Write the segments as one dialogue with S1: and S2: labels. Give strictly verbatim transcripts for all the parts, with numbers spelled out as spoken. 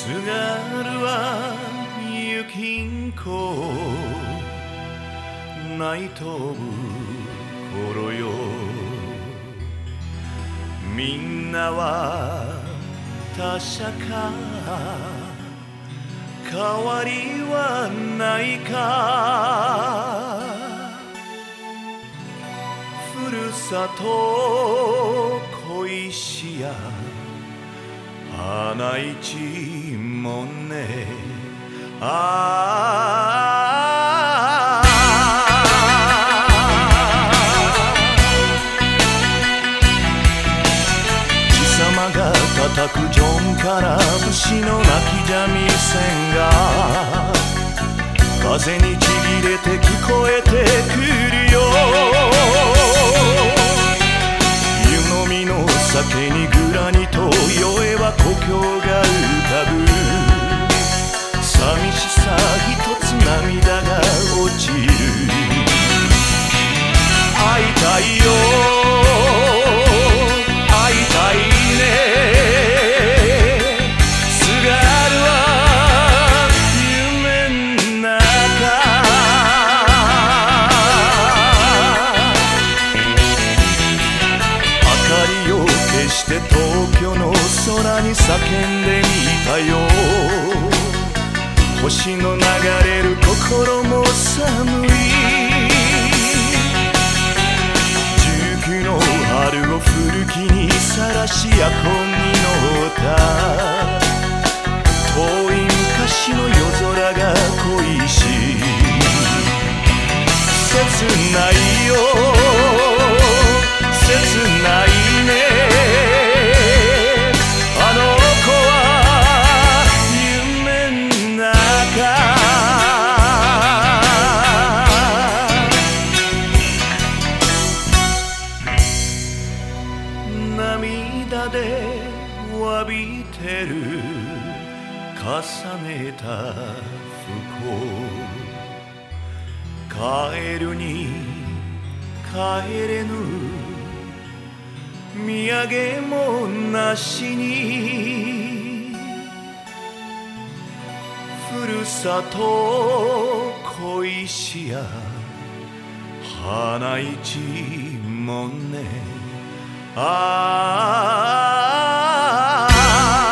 S1: 津軽はゆきんこ泣いとぶ頃よ、みんなは確か変わりはないか、ふるさと恋しや花一門ね、ああ貴様が叩くジョンから節の泣き三味線が風にちぎれて聞こえてくるよ、湯飲みの酒にグラニと酔えば故郷が浮かぶ、寂しさ一つ涙が落ちる、会いたいよ会いたいね、津軽は夢ん中、明かりを消して東京の空に叫んでみたよ、星の流れる心も寒い、19の春を古きにさらし夜行に乗った、遠い昔の夜空が恋しい、切ないよ切ないね、涙で詫びてる重ねた不幸、帰るに帰れぬ土産もなしに、ふるさと恋しや花一門ね、ああ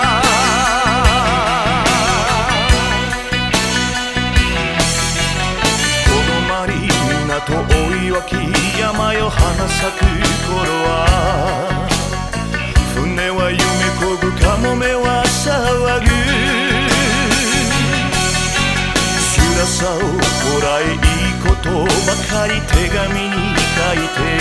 S1: こごまり港追い湧き山よ花咲く頃は、船は夢こぐかもめは騒ぐ、辛さをこらえいいことばかり手紙に書いて